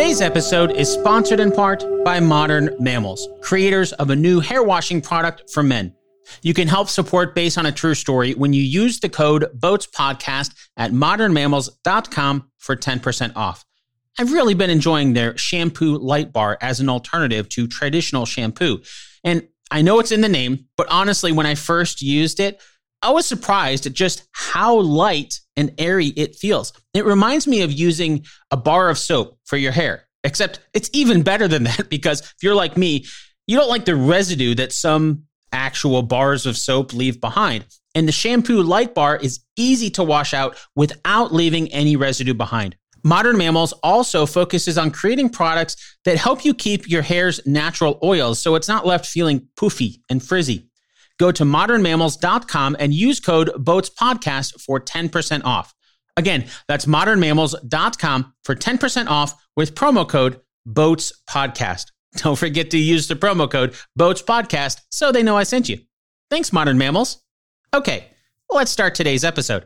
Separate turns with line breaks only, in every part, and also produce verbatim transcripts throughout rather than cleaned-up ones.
Today's episode is sponsored in part by Modern Mammals, creators of a new hair washing product for men. You can help support Based on a True Story when you use the code BOATSPODCAST at modern mammals dot com for ten percent off. I've really been enjoying their shampoo light bar as an alternative to traditional shampoo. And I know it's in the name, but honestly, when I first used it, I was surprised at just how light and airy it feels. It reminds me of using a bar of soap for your hair, except it's even better than that because if you're like me, you don't like the residue that some actual bars of soap leave behind. And the shampoo light bar is easy to wash out without leaving any residue behind. Modern Mammals also focuses on creating products that help you keep your hair's natural oils so it's not left feeling poofy and frizzy. Go to modern mammals dot com and use code BOATSPODCAST for ten percent off. Again, that's modern mammals dot com for ten percent off with promo code BOATSPODCAST. Don't forget to use the promo code BOATSPODCAST so they know I sent you. Thanks, Modern Mammals. Okay, let's start today's episode.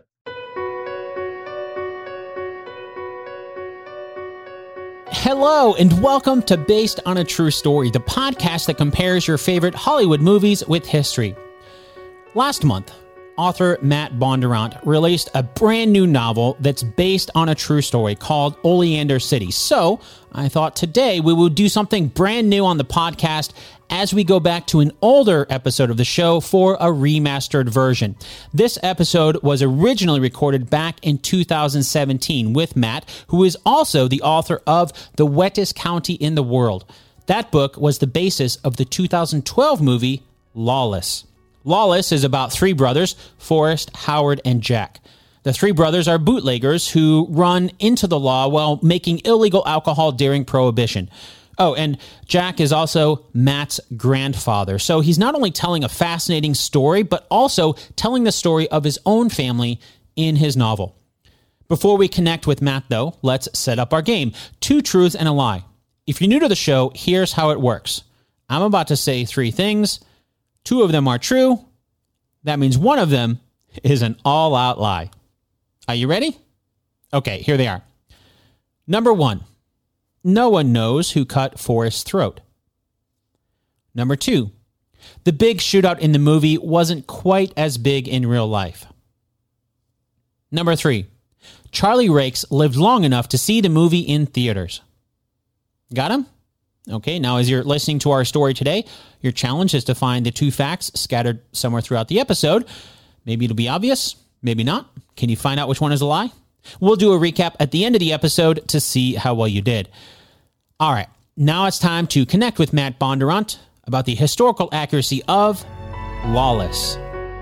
Hello, and welcome to Based on a True Story, the podcast that compares your favorite Hollywood movies with history. Last month, author Matt Bondurant released a brand new novel that's based on a true story called Oleander City. So I thought today we will do something brand new on the podcast as we go back to an older episode of the show for a remastered version. This episode was originally recorded back in two thousand seventeen with Matt, who is also the author of The Wettest County in the World. That book was the basis of the two thousand twelve movie Lawless. Lawless is about three brothers, Forrest, Howard, and Jack. The three brothers are bootleggers who run into the law while making illegal alcohol during Prohibition. Oh, and Jack is also Matt's grandfather. So he's not only telling a fascinating story, but also telling the story of his own family in his novel. Before we connect with Matt, though, let's set up our game. Two truths and a lie. If you're new to the show, here's how it works. I'm about to say three things. Two of them are true. That means one of them is an all-out lie. Are you ready? Okay, here they are. Number one. No one knows who cut Forrest's throat. Number two, the big shootout in the movie wasn't quite as big in real life. Number three, Charlie Rakes lived long enough to see the movie in theaters. Got him? Okay, now as you're listening to our story today, your challenge is to find the two facts scattered somewhere throughout the episode. Maybe it'll be obvious, maybe not. Can you find out which one is a lie? We'll do a recap at the end of the episode to see how well you did. All right, now it's time to connect with Matt Bondurant about the historical accuracy of Lawless.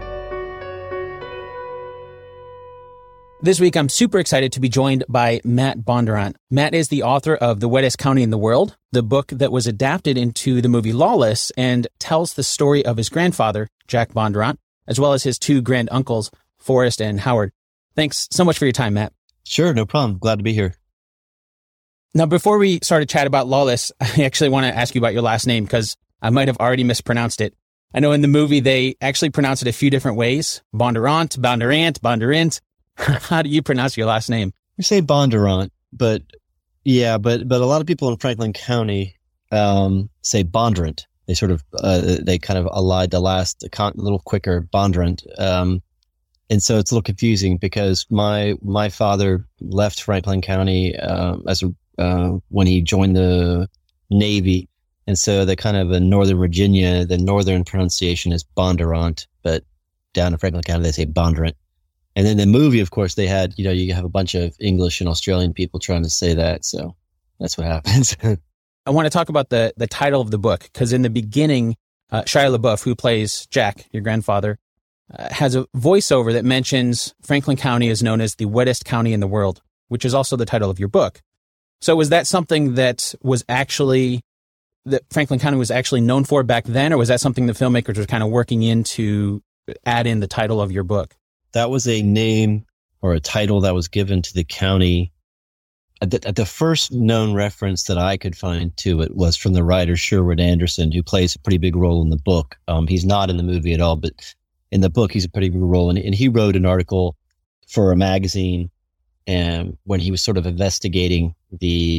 This week, I'm super excited to be joined by Matt Bondurant. Matt is the author of The Wettest County in the World, the book that was adapted into the movie Lawless and tells the story of his grandfather, Jack Bondurant, as well as his two granduncles, Forrest and Howard. Thanks so much for your time, Matt.
Sure, no problem. Glad to be here.
Now, before we start to chat about Lawless, I actually want to ask you about your last name because I might have already mispronounced it. I know in the movie they actually pronounce it a few different ways. Bondurant, Bondurant, Bondurant. How do you pronounce your last name?
We say Bondurant, but yeah, but but a lot of people in Franklin County um, say Bondurant. They sort of uh, they kind of allied the last a little quicker, Bondurant. Um, And so it's a little confusing because my my father left Franklin County uh, as a, uh, when he joined the Navy, and so the kind of in Northern Virginia, the northern pronunciation is Bondurant, but down in Franklin County they say Bondurant. And then the movie, of course, they had you know you have a bunch of English and Australian people trying to say that, so that's what happens.
I want to talk about the the title of the book because in the beginning, uh, Shia LaBeouf, who plays Jack, your grandfather, Uh, has a voiceover that mentions Franklin County is known as the wettest county in the world, which is also the title of your book. So was that something that was actually, that Franklin County was actually known for back then, or was that something the filmmakers were kind of working in to add in the title of your book?
That was a name or a title that was given to the county. At the, at the first known reference that I could find to it was from the writer Sherwood Anderson, who plays a pretty big role in the book. Um, he's not in the movie at all, but in the book, he's a pretty big role. And, and he wrote an article for a magazine and when he was sort of investigating the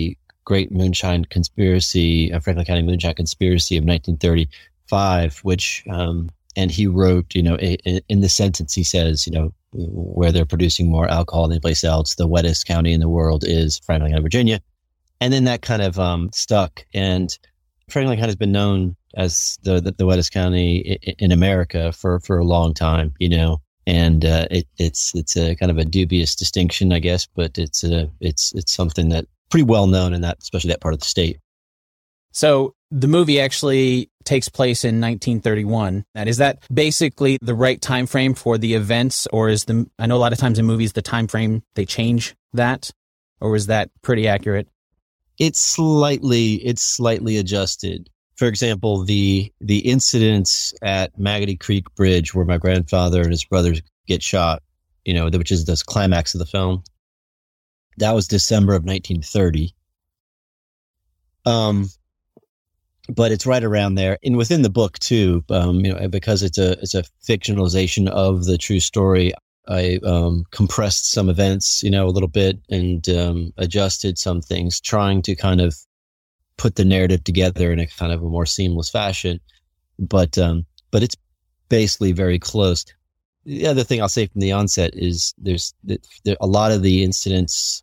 great moonshine conspiracy, uh, Franklin County moonshine conspiracy of nineteen thirty-five, which, um, and he wrote, you know, in, in the sentence, he says, you know, where they're producing more alcohol than any place else, the wettest county in the world is Franklin County, Virginia. And then that kind of um, stuck. And Franklin County has been known as the, the, the wettest county in, in America for, for a long time, you know. And uh, it, it's it's a kind of a dubious distinction, I guess, but it's a it's it's something that pretty well known in that, especially that part of the state.
So the movie actually takes place in nineteen thirty-one. And is that basically the right time frame for the events, or is the I know a lot of times in movies the time frame they change that, or was that pretty accurate?
It's slightly it's slightly adjusted. For example, the the incidents at Magotty Creek Bridge where my grandfather and his brothers get shot, you know, which is the climax of the film, that was December of nineteen thirty. Um, but it's right around there, and within the book too, um, you know, because it's a it's a fictionalization of the true story. I um, compressed some events, you know, a little bit, and um, adjusted some things, trying to kind of put the narrative together in a kind of a more seamless fashion. But um, but it's basically very close. The other thing I'll say from the onset is there's there, a lot of the incidents,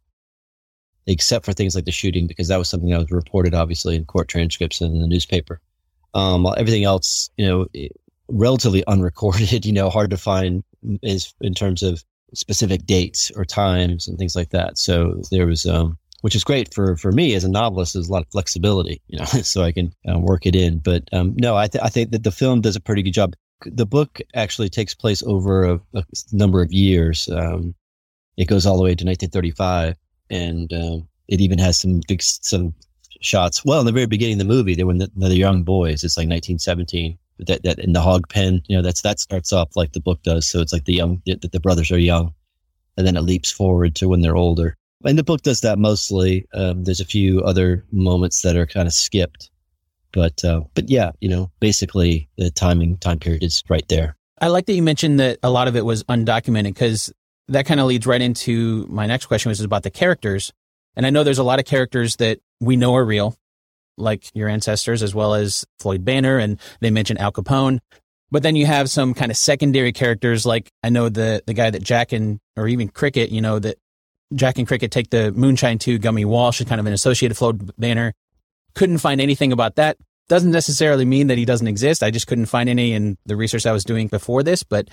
except for things like the shooting, because that was something that was reported obviously in court transcripts and in the newspaper. Um, everything else, you know, relatively unrecorded, you know, hard to find is in terms of specific dates or times and things like that. So there was, um, which is great for, for me as a novelist. There's a lot of flexibility, you know, so I can uh, work it in. But um, no, I, th- I think that the film does a pretty good job. The book actually takes place over a, a number of years. Um, it goes all the way to nineteen thirty-five, and um, it even has some big some shots. Well, in the very beginning of the movie, they were the, the young boys. It's like nineteen seventeen. That that in the hog pen, you know, that's that starts off like the book does. So it's like the young, the, the brothers are young, and then it leaps forward to when they're older. And the book does that mostly. Um, there's a few other moments that are kind of skipped, but uh, but yeah, you know, basically the timing time period is right there.
I like that you mentioned that a lot of it was undocumented, because that kind of leads right into my next question, which is about the characters. And I know there's a lot of characters that we know are real, like your ancestors, as well as Floyd Banner, and they mentioned Al Capone. But then you have some kind of secondary characters, like I know the the guy that Jack and, or even Cricket, you know, that Jack and Cricket take the moonshine to. Gummy Walsh is kind of an associated Floyd Banner. Couldn't find anything about that. Doesn't necessarily mean that he doesn't exist. I just couldn't find any in the research I was doing before this. But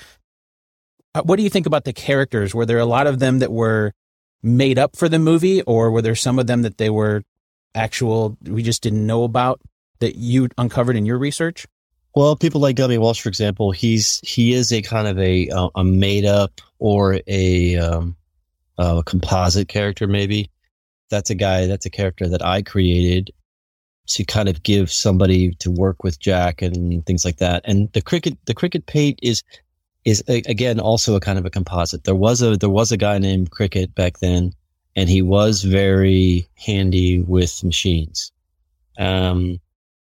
what do you think about the characters? Were there a lot of them that were made up for the movie, or were there some of them that they were actual, we just didn't know about, that you uncovered in your research?
Well, people like Gummy Walsh, for example, he's he is a kind of a uh, a made up or a um, a composite character, maybe. That's a guy. That's a character that I created to kind of give somebody to work with Jack and things like that. And the cricket, the Cricket Pate is is a, again also a kind of a composite. There was a there was a guy named Cricket back then, and he was very handy with machines. Um,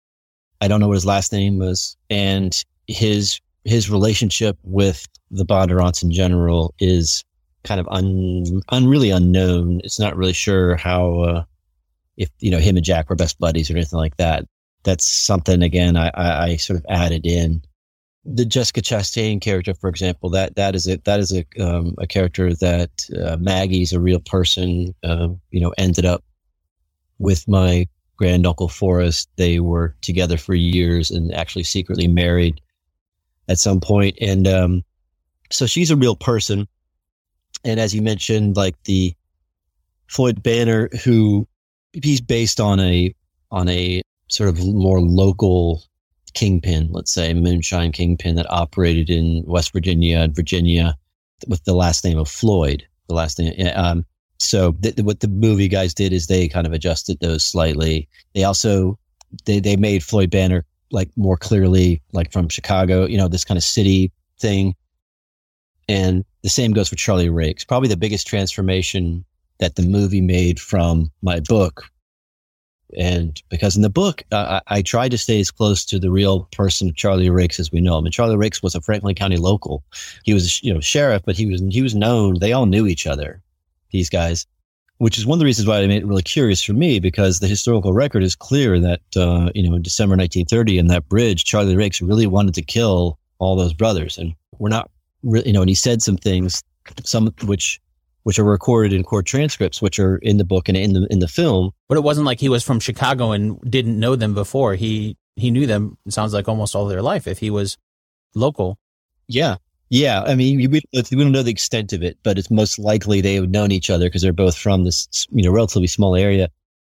I don't know what his last name was, and his his relationship with the Bondurants in general is kind of un, un really unknown. It's not really sure how uh, if you know him and Jack were best buddies or anything like that. That's something again I, I, I sort of added in. The Jessica Chastain character, for example, that that is a that is a um, a character that uh, Maggie's a real person. Uh, you know, ended up with my granduncle Forrest. They were together for years and actually secretly married at some point. And um, so she's a real person. And as you mentioned, like the Floyd Banner, who he's based on a on a sort of more local kingpin, let's say moonshine kingpin that operated in West Virginia and Virginia with the last name of Floyd. The last name. Um, so th- what the movie guys did is they kind of adjusted those slightly. They also they they made Floyd Banner like more clearly like from Chicago, you know, this kind of city thing. And the same goes for Charlie Rakes. Probably the biggest transformation that the movie made from my book. And because in the book, uh, I, I tried to stay as close to the real person of Charlie Rakes as we know him. And Charlie Rakes was a Franklin County local. He was, you know, sheriff, but he was he was known. They all knew each other. These guys, which is one of the reasons why I made it really curious for me, because the historical record is clear that, uh, you know, in December nineteen thirty, in that bridge, Charlie Rakes really wanted to kill all those brothers. And we're not really, you know, and he said some things, some which which are recorded in court transcripts, which are in the book and in the in the film.
But it wasn't like he was from Chicago and didn't know them before. He he knew them, it sounds like, almost all their life if he was local.
Yeah. Yeah. I mean, we, we don't know the extent of it, but it's most likely they have known each other because they're both from this, you know, relatively small area.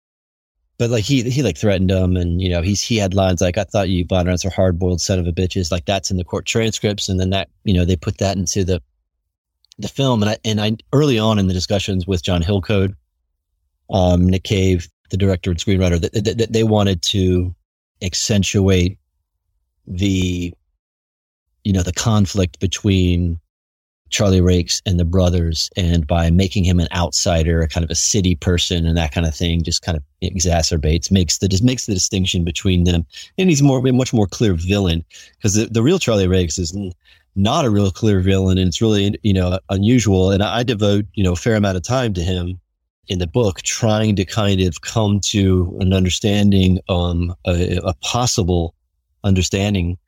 But like he he like threatened them, and you know he's he had lines like, "I thought you Bondurants are hard boiled son of a bitches." Like that's in the court transcripts, and then that you know they put that into the the film. And I and I early on in the discussions with John Hillcoat, um, Nick Cave, the director and screenwriter, that, that, that they wanted to accentuate the you know the conflict between Charlie Rakes and the brothers, and by making him an outsider, a kind of a city person, and that kind of thing, just kind of exacerbates, makes the just makes the distinction between them, and he's more, a much more clear villain, because the, the real Charlie Rakes is not a real clear villain, and it's really you know unusual. And I, I devote you know a fair amount of time to him in the book, trying to kind of come to an understanding, um, a, a possible understanding.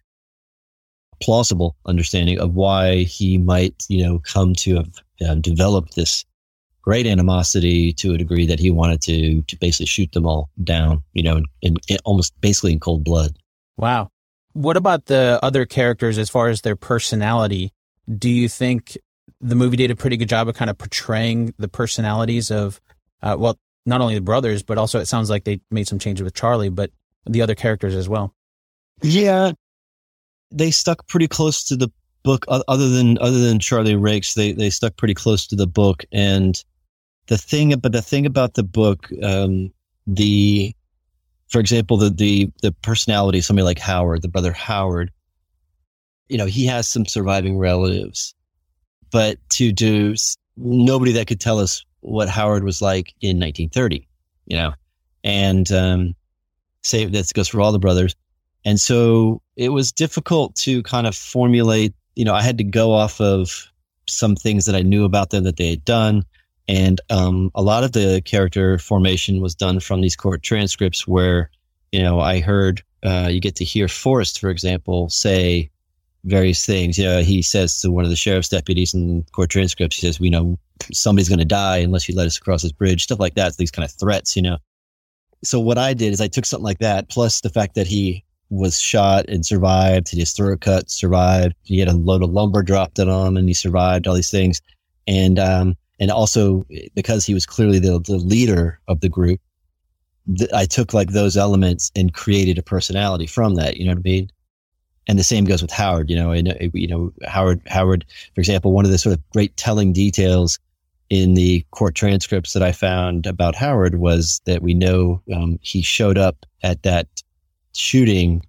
plausible understanding of why he might, you know, come to have uh, developed this great animosity to a degree that he wanted to to basically shoot them all down, you know, in, in, in almost basically in cold blood.
Wow. What about the other characters as far as their personality? Do you think the movie did a pretty good job of kind of portraying the personalities of, uh, well, not only the brothers, but also it sounds like they made some changes with Charlie, but the other characters as well?
Yeah. They stuck pretty close to the book, other than other than Charlie Rakes. They they stuck pretty close to the book, and the thing, but the thing about the book, um, the, for example, the the the personality of somebody like Howard, the brother Howard, you know, he has some surviving relatives, but to do nobody that could tell us what Howard was like in nineteen thirty, you know, and um, say that goes for all the brothers. And so it was difficult to kind of formulate, you know, I had to go off of some things that I knew about them that they had done. And um, a lot of the character formation was done from these court transcripts where, you know, I heard, uh, you get to hear Forrest, for example, say various things. You know, he says to one of the sheriff's deputies in court transcripts, he says, you know, somebody's going to die unless you let us across this bridge, stuff like that. So these kind of threats, you know. So what I did is I took something like that, plus the fact that he was shot and survived. He just throat cut, survived. He had a load of lumber dropped on him and he survived, all these things. And, um, and also because he was clearly the, the leader of the group, th- I took like those elements and created a personality from that, you know what I mean? And the same goes with Howard, you know, and, you know, Howard, Howard, for example, one of the sort of great telling details in the court transcripts that I found about Howard was that we know, um, he showed up at that shooting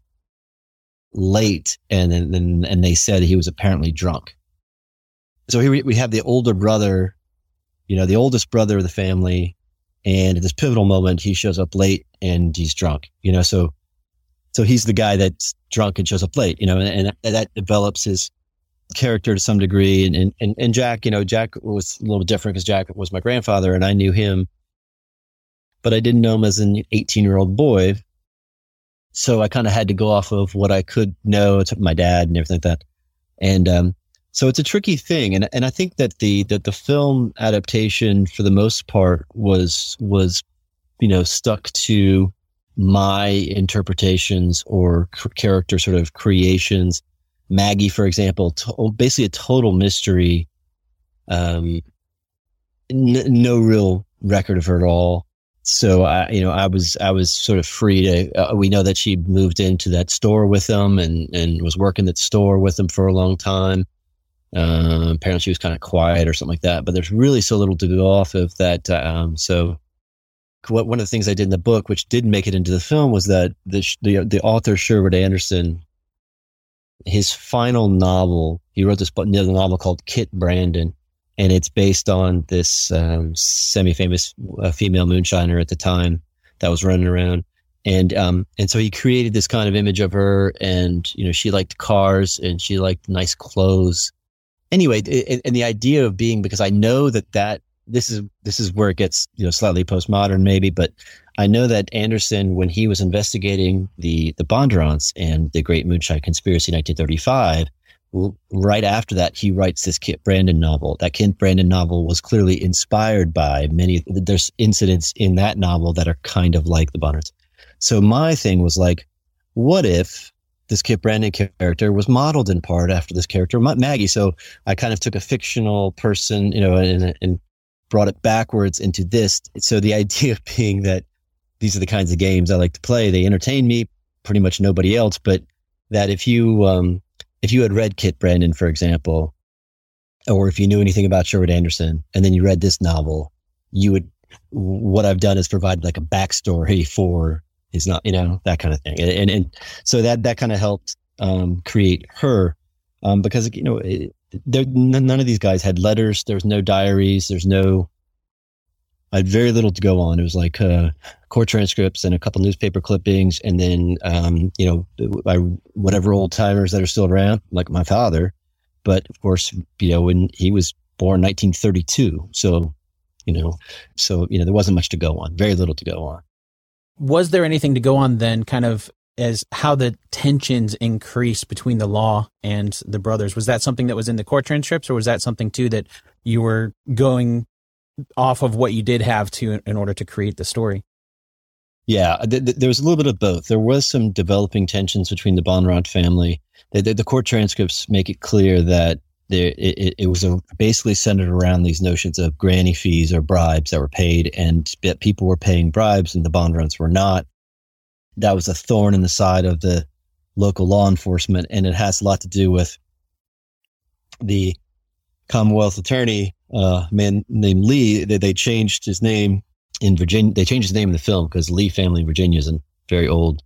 late, and and and they said he was apparently drunk. So here we, we have the older brother, you know, the oldest brother of the family, and at this pivotal moment, he shows up late and he's drunk. You know, so so he's the guy that's drunk and shows up late. You know, and, and that develops his character to some degree. And and and, and Jack, you know, Jack was a little different because Jack was my grandfather, and I knew him, but I didn't know him as an eighteen-year-old boy. So I kind of had to go off of what I could know, to my dad and everything like that. And, um, so it's a tricky thing. And, and I think that the, that the film adaptation for the most part was, was, you know, stuck to my interpretations or c- character sort of creations. Maggie, for example, to, basically a total mystery. Um, n- no real record of her at all. So I, you know, I was, I was sort of free to, uh, we know that she moved into that store with them and, and was working at the store with them for a long time. Uh, apparently she was kind of quiet or something like that, but there's really so little to go off of that. Um, so what, one of the things I did in the book, which didn't make it into the film, was that the, the, the author, Sherwood Anderson, his final novel, he wrote this novel called Kit Brandon. And it's based on this um, semi-famous uh, female moonshiner at the time that was running around. And um, and so he created this kind of image of her, and, you know, she liked cars and she liked nice clothes. Anyway, it, and the idea of being, because I know that that this is this is where it gets, you know, slightly postmodern maybe, but I know that Anderson, when he was investigating the the Bondurants and the Great Moonshine Conspiracy in nineteen thirty-five, right after that, he writes this Kit Brandon novel. That Kit Brandon novel was clearly inspired by many, there's incidents in that novel that are kind of like the Bondurants. So my thing was like, what if this Kit Brandon character was modeled in part after this character, Maggie? So I kind of took a fictional person, you know, and, and brought it backwards into this. So the idea being that these are the kinds of games I like to play. They entertain me, pretty much nobody else, but that if you, um, if you had read Kit Brandon, for example, or if you knew anything about Sherwood Anderson, and then you read this novel, you would, what I've done is provide like a backstory for his, not, you know, that kind of thing. And, and, and so that, that kind of helped, um, create her, um, because, you know, it, there, none of these guys had letters. There was no diaries. There's no, I had very little to go on. It was like, uh, court transcripts and a couple newspaper clippings. And then, um, you know, I, whatever old timers that are still around, like my father. But of course, you know, when he was born nineteen thirty-two. So, you know, so, you know, there wasn't much to go on, very little to go on.
Was there anything to go on then, kind of as how the tensions increased between the law and the brothers? Was that something that was in the court transcripts, or was that something too that you were going off of what you did have to in order to create the story?
Yeah, th- th- there was a little bit of both. There was some developing tensions between the Bondurant family. The, the, the court transcripts make it clear that there, it, it was a, basically centered around these notions of granny fees or bribes that were paid, and that people were paying bribes and the Bondurants were not. That was a thorn in the side of the local law enforcement, and it has a lot to do with the Commonwealth attorney, uh, man named Lee. They, they changed his name in Virginia. They changed his name in the film because Lee family in Virginia is a very old,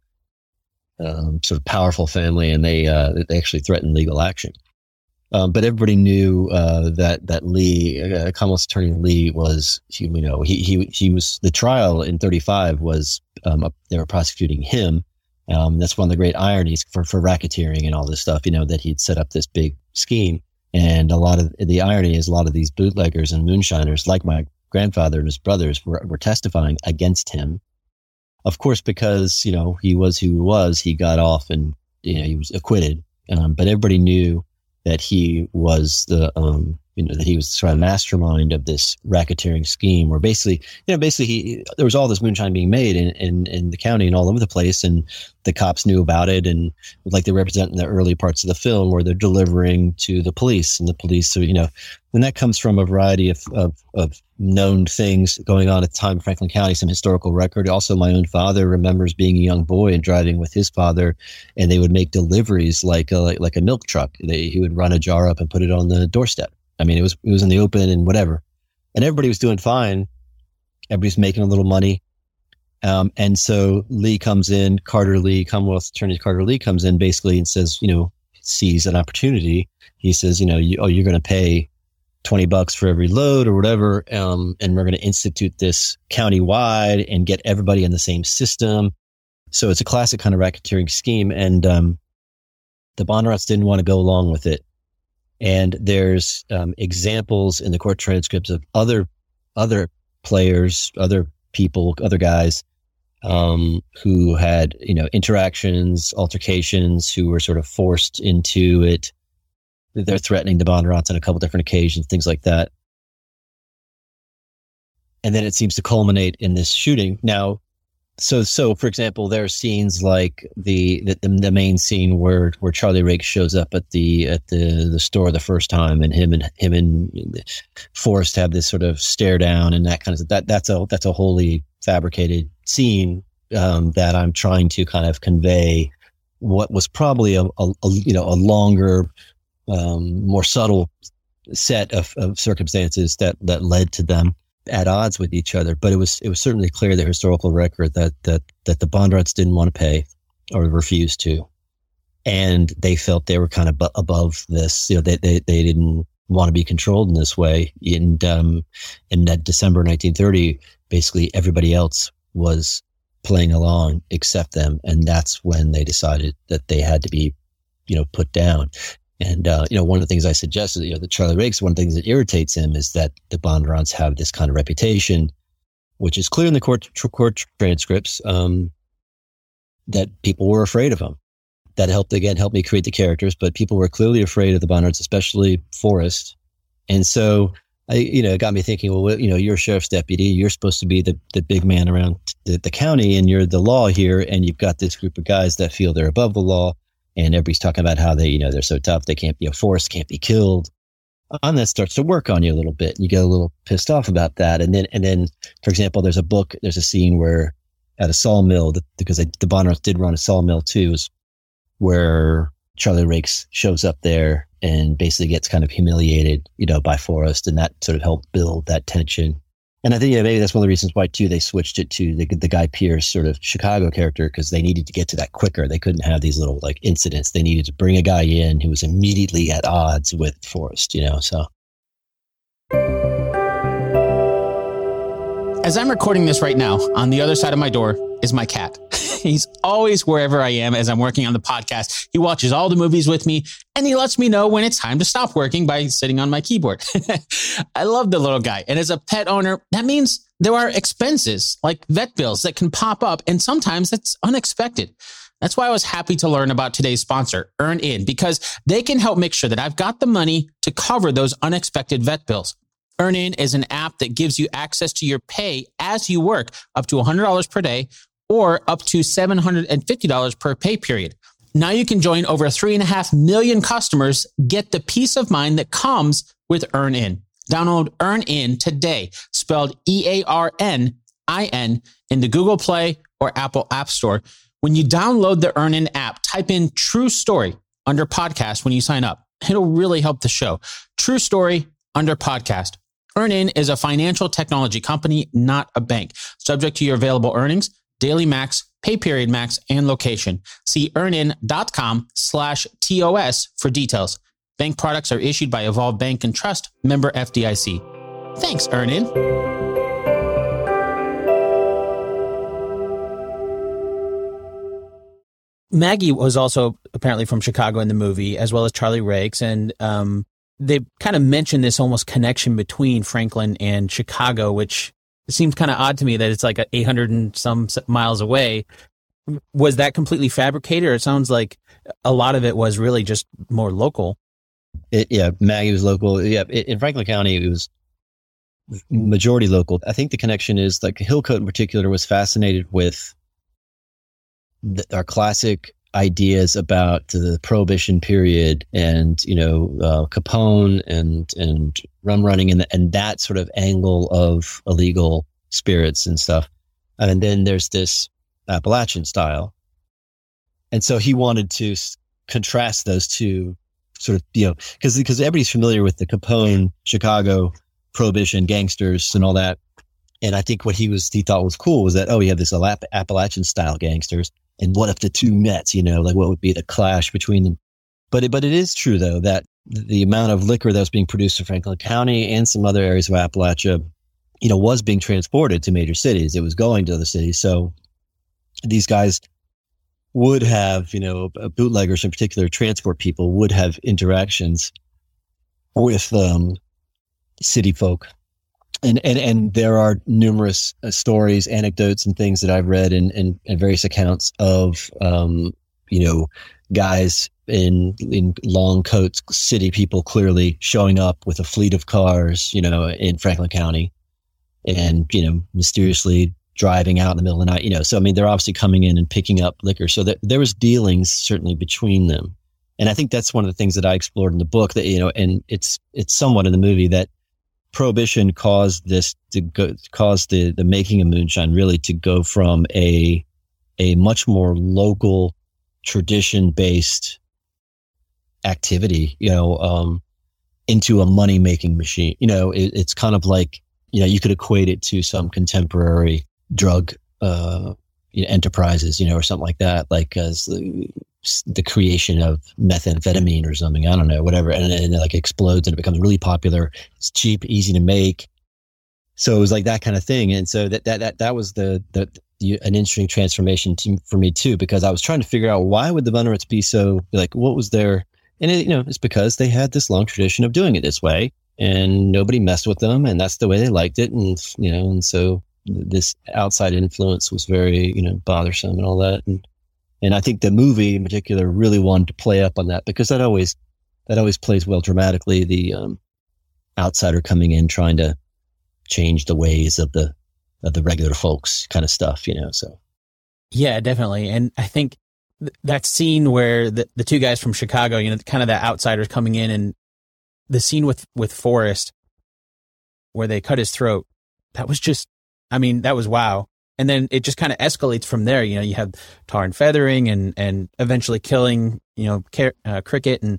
um, sort of powerful family, and they uh, they actually threatened legal action. Um, but everybody knew uh, that that Lee, uh, Commonwealth attorney Lee, was, you know, he he he was, the trial in thirty-five was um, a, they were prosecuting him. Um, that's one of the great ironies for for racketeering and all this stuff. You know, that he'd set up this big scheme. And a lot of the irony is a lot of these bootleggers and moonshiners, like my grandfather and his brothers, were, were testifying against him. Of course, because, you know, he was who he was, he got off and, you know, he was acquitted. Um, but everybody knew that he was the, um, you know, that he was sort of mastermind of this racketeering scheme, where basically, you know, basically he, there was all this moonshine being made in, in, in the county and all over the place, and the cops knew about it, and like they represent in the early parts of the film where they're delivering to the police, and the police, so, you know, and that comes from a variety of, of, of known things going on at the time in Franklin County, some historical record. Also, my own father remembers being a young boy and driving with his father, and they would make deliveries like a, like, like a milk truck. They, he would run a jar up and put it on the doorstep. I mean, it was it was in the open and whatever, and everybody was doing fine. Everybody's making a little money, um, and so Lee comes in. Carter Lee, Commonwealth Attorney Carter Lee, comes in basically and says, you know, sees an opportunity. He says, you know, you, oh, you're going to pay twenty bucks for every load or whatever, um, and we're going to institute this countywide and get everybody in the same system. So it's a classic kind of racketeering scheme, and um, the Bondurants didn't want to go along with it. And there's um, examples in the court transcripts of other other players, other people, other guys um, who had, you know, interactions, altercations, who were sort of forced into it. They're threatening the Bondurants on a couple different occasions, things like that. And then it seems to culminate in this shooting. Now, So, so for example, there are scenes like the, the the main scene where where Charlie Rake shows up at the at the, the store the first time, and him and him and Forrest have this sort of stare down and that kind of stuff. That that's a that's a wholly fabricated scene um, that I'm trying to kind of convey what was probably a, a, a you know a longer, um, more subtle set of, of circumstances that that led to them at odds with each other. But it was it was certainly clear, the historical record, that that that the Bondurants didn't want to pay or refused to, and they felt they were kind of bu- above this. You know, they, they they didn't want to be controlled in this way. And um, in that December nineteen thirty, basically everybody else was playing along except them, and that's when they decided that they had to be, you know, put down. And, uh, you know, one of the things I suggested, you know, that Charlie Rakes, one of the things that irritates him is that the Bondurants have this kind of reputation, which is clear in the court, court transcripts, um, that people were afraid of them. That helped, again, help me create the characters, but people were clearly afraid of the Bondurants, especially Forrest. And so, I, you know, it got me thinking, well, you know, you're a sheriff's deputy, you're supposed to be the, the big man around the, the county, and you're the law here, and you've got this group of guys that feel they're above the law. And everybody's talking about how they, you know, they're so tough, they can't be, you know, Forrest can't be killed. And that starts to work on you a little bit. And you get a little pissed off about that. And then, and then, for example, there's a book, there's a scene where at a sawmill, because they, the Bondurants did run a sawmill too, is where Charlie Rakes shows up there and basically gets kind of humiliated, you know, by Forrest. And that sort of helped build that tension. And I think, yeah, maybe that's one of the reasons why, too, they switched it to the, the Guy Pearce sort of Chicago character, because they needed to get to that quicker. They couldn't have these little, like, incidents. They needed to bring a guy in who was immediately at odds with Forrest, you know, so.
As I'm recording this right now, on the other side of my door is my cat. He's always wherever I am as I'm working on the podcast. He watches all the movies with me, and he lets me know when it's time to stop working by sitting on my keyboard. I love the little guy. And as a pet owner, that means there are expenses like vet bills that can pop up, and sometimes it's unexpected. That's why I was happy to learn about today's sponsor, EarnIn, because they can help make sure that I've got the money to cover those unexpected vet bills. EarnIn is an app that gives you access to your pay as you work, up to one hundred dollars per day or up to seven hundred fifty dollars per pay period. Now you can join over three and a half million customers, get the peace of mind that comes with EarnIn. Download EarnIn today, spelled E A R N I N, in the Google Play or Apple App Store. When you download the EarnIn app, type in True Story under podcast when you sign up. It'll really help the show. True Story under podcast. EarnIn is a financial technology company, not a bank. Subject to your available earnings, daily max, pay period max, and location. See earnin.com slash TOS for details. Bank products are issued by Evolve Bank and Trust, member F D I C. Thanks, EarnIn. Maggie was also apparently from Chicago in the movie, as well as Charlie Rakes, and um, they kind of mentioned this almost connection between Franklin and Chicago, which seems kind of odd to me that it's like eight hundred and some miles away. Was that completely fabricated, or it sounds like a lot of it was really just more local?
It, yeah, Maggie was local. Yeah, it, in Franklin County, it was majority local. I think the connection is like Hillcoat in particular was fascinated with the, our classic ideas about the Prohibition period and, you know, uh, Capone and and rum running and, and that sort of angle of illegal spirits and stuff. And then there's this Appalachian style. And so he wanted to s- contrast those two sort of, you know, because because everybody's familiar with the Capone, Chicago, Prohibition, gangsters and all that. And I think what he was he thought was cool was that, oh, we have this App- Appalachian style gangsters. And what if the two met, you know, like what would be the clash between them? But it, but it is true, though, that the amount of liquor that was being produced in Franklin County and some other areas of Appalachia, you know, was being transported to major cities. It was going to other cities. So these guys would have, you know, bootleggers in particular, transport people would have interactions with um, city folk. And, and and there are numerous uh, stories, anecdotes, and things that I've read in, in, in various accounts of, um, you know, guys in in long coats, city people clearly showing up with a fleet of cars, you know, in Franklin County, and, you know, mysteriously driving out in the middle of the night, you know. So, I mean, they're obviously coming in and picking up liquor. So that there was dealings certainly between them. And I think that's one of the things that I explored in the book that, you know, and it's it's somewhat in the movie that Prohibition caused this to go, caused the, the making of moonshine really to go from a, a much more local tradition based activity, you know, um, into a money making machine. You know, it, it's kind of like, you know, you could equate it to some contemporary drug, uh, you know, enterprises, you know, or something like that, like as the, the creation of methamphetamine or something, I don't know, whatever. And, and it like explodes and it becomes really popular. It's cheap, easy to make. So it was like that kind of thing. And so that, that, that, that was the, the, the an interesting transformation to, for me too, because I was trying to figure out why would the Bondurants be so like, what was their, And it, you know, it's because they had this long tradition of doing it this way, and nobody messed with them, and that's the way they liked it. And you know, and so this outside influence was very, you know, bothersome and all that. And and I think the movie in particular really wanted to play up on that, because that always that always plays well dramatically. The um, outsider coming in trying to change the ways of the of the regular folks, kind of stuff, you know. So
yeah, definitely. And I think that scene where the, the two guys from Chicago, you know, kind of the outsiders coming in, and the scene with, with Forrest where they cut his throat, that was just, I mean, that was wow. And then it just kind of escalates from there. You know, you have tar and feathering and, and eventually killing, you know, Car- uh, Cricket. And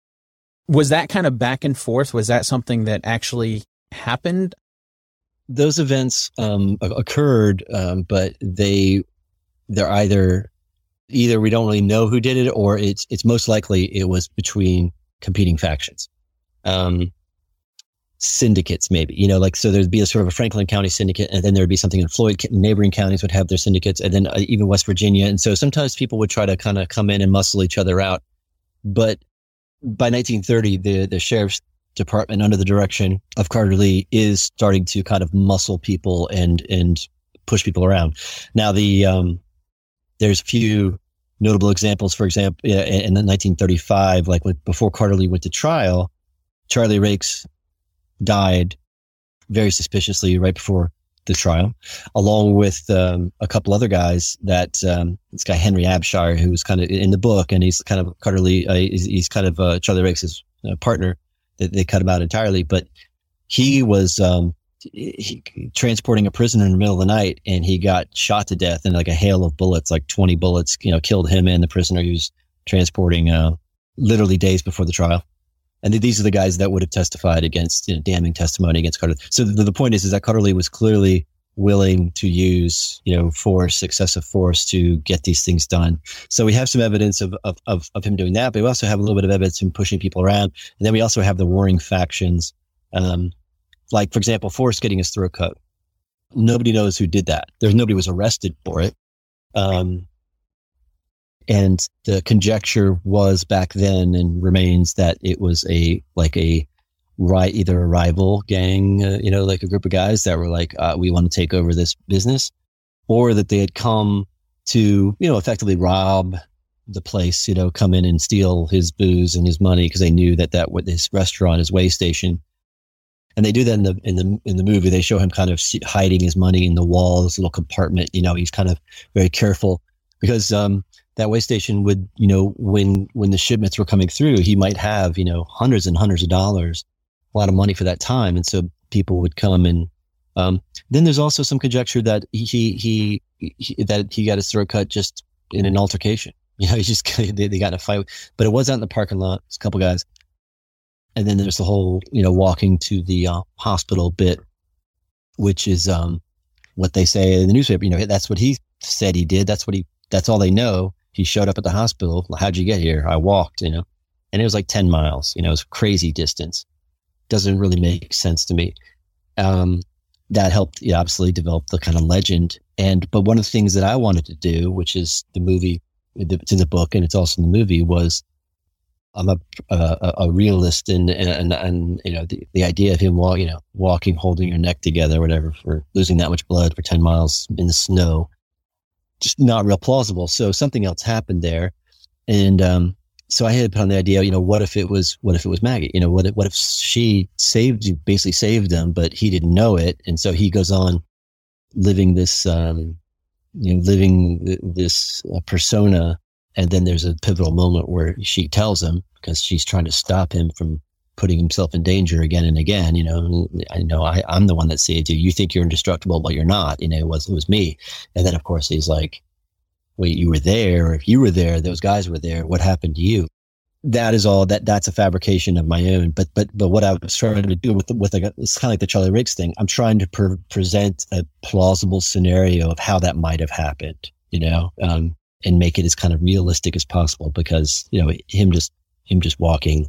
was that kind of back and forth? Was that something that actually happened?
Those events um, occurred, um, but they, they're either, Either we don't really know who did it, or it's it's most likely it was between competing factions, um, syndicates maybe. You know, like so there'd be a sort of a Franklin County syndicate, and then there'd be something in Floyd. Neighboring counties would have their syndicates, and then uh, even West Virginia. And so sometimes people would try to kind of come in and muscle each other out. But by nineteen thirty, the the sheriff's department, under the direction of Carter Lee, is starting to kind of muscle people and and push people around. Now the um, there's a few notable examples. For example, in nineteen thirty-five, like when, before Carter Lee went to trial, Charlie Rakes died very suspiciously right before the trial, along with um, a couple other guys. That um, this guy Henry Abshire, who was kind of in the book, and he's kind of Carter Lee. Uh, he's, he's kind of uh, Charlie Rakes' uh, partner. That they cut him out entirely, but he was. Um, He, transporting a prisoner in the middle of the night, and he got shot to death in like a hail of bullets, like twenty bullets, you know, killed him and the prisoner he was transporting, uh, literally days before the trial. And these are the guys that would have testified against, you know, damning testimony against Carter. So the, the point is, is that Carter Lee was clearly willing to use, you know, force, excessive force to get these things done. So we have some evidence of, of, of, of him doing that, but we also have a little bit of evidence of him pushing people around. And then we also have the warring factions, um, like, for example, Forrest getting his throat cut. Nobody knows who did that. There's nobody was arrested for it. Um, and the conjecture was back then and remains that it was a, like a, right, either a rival gang, uh, you know, like a group of guys that were like, uh, we want to take over this business, or that they had come to, you know, effectively rob the place, you know, come in and steal his booze and his money, because they knew that that, what this restaurant, his way station. And they do that in the in the in the movie. They show him kind of hiding his money in the wall, this little compartment. You know, he's kind of very careful, because um, that way station would, you know, when when the shipments were coming through, he might have, you know, hundreds and hundreds of dollars, a lot of money for that time, and so people would come and. Um, then there's also some conjecture that he, he he that he got his throat cut just in an altercation. You know, he just they, they got in a fight, but it was out in the parking lot. It's a couple guys. And then there's the whole, you know, walking to the uh, hospital bit, which is um, what they say in the newspaper. You know, that's what he said he did. That's what he, that's all they know. He showed up at the hospital. How'd you get here? I walked, you know, and it was like ten miles, you know, it was a crazy distance. Doesn't really make sense to me. Um, that helped, yeah, obviously develop the kind of legend. And, but one of the things that I wanted to do, which is the movie, it's in the book and it's also in the movie, was I'm a, a, a realist, and, and, and, you know, the, the idea of him walk, you know, walking, holding your neck together, whatever, for losing that much blood for ten miles in the snow, just not real plausible. So something else happened there. And, um, so I had put on the idea, you know, what if it was, what if it was Maggie? You know, what if, what if she saved you, basically saved him, but he didn't know it. And so he goes on living this, um, you know, living th- this uh, persona. And then there's a pivotal moment where she tells him, because she's trying to stop him from putting himself in danger again and again. You know, I know I, I'm the one that saved you. You think you're indestructible, but you're not. You know, it was, it was me. And then of course he's like, wait, you were there. Or if you were there, those guys were there. What happened to you? That is all that that's a fabrication of my own. But, but, but what I was trying to do with, the, with like, it's kind of like the Charlie Rakes thing. I'm trying to pre- present a plausible scenario of how that might have happened, you know, um, and make it as kind of realistic as possible, because, you know, him just, him just walking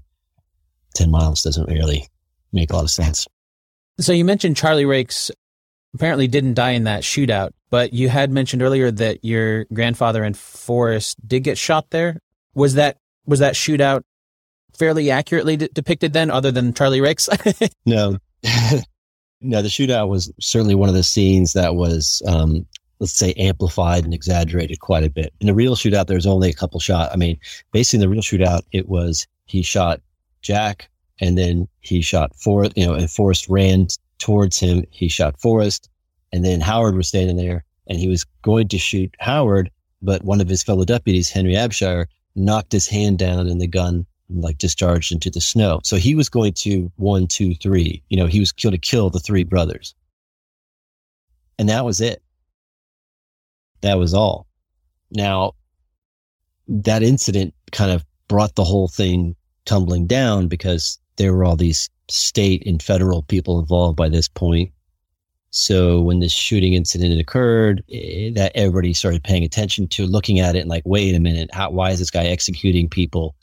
ten miles doesn't really make a lot of sense.
So you mentioned Charlie Rakes apparently didn't die in that shootout, but you had mentioned earlier that your grandfather and Forrest did get shot there. Was that, was that shootout fairly accurately d- depicted then, other than Charlie Ricks?
No, no, the shootout was certainly one of the scenes that was, um, let's say, amplified and exaggerated quite a bit. In the real shootout, there's only a couple shots. I mean, basically in the real shootout, it was he shot Jack, and then he shot Forrest, you know, and Forrest ran towards him. He shot Forrest, and then Howard was standing there, and he was going to shoot Howard, but one of his fellow deputies, Henry Abshire, knocked his hand down, and the gun like discharged into the snow. So he was going to one, two, three. You know, he was going to kill the three brothers, and that was it. That was all. Now, that incident kind of brought the whole thing tumbling down because there were all these state and federal people involved by this point. So when this shooting incident occurred, eh, that everybody started paying attention to, looking at it and like, wait a minute, how, why is this guy executing people?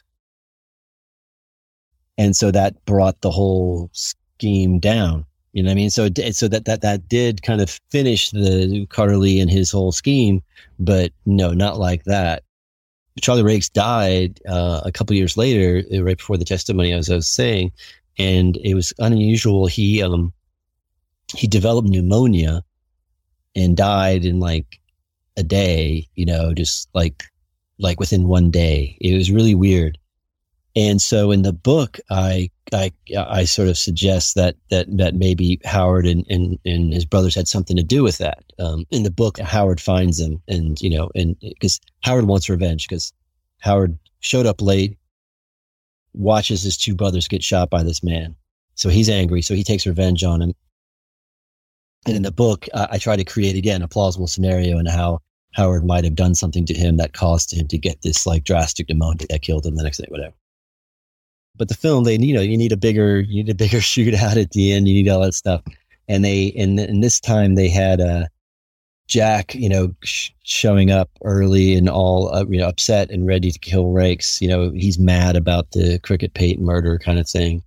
And so that brought the whole scheme down. You know what I mean? So, so that, that, that did kind of finish the Carter Lee and his whole scheme, but no, not like that. Charlie Ricks died uh, a couple years later, right before the testimony, as I was saying, and it was unusual. He um he developed pneumonia and died in like a day. You know, just like like within one day. It was really weird. And so in the book, I I I sort of suggest that that that maybe Howard and and, and his brothers had something to do with that. Um, in the book, Howard finds him, and you know, and because Howard wants revenge, because Howard showed up late, watches his two brothers get shot by this man, so he's angry, so he takes revenge on him. And in the book, uh, I try to create again a plausible scenario and how Howard might have done something to him that caused him to get this like drastic pneumonia that killed him the next day, whatever. But the film, they, you know, you need a bigger, you need a bigger shootout at the end. You need all that stuff. And they, and, and this time they had, uh, Jack, you know, sh- showing up early and all, uh, you know, upset and ready to kill Ricks. You know, he's mad about the Cricket Pate murder kind of thing.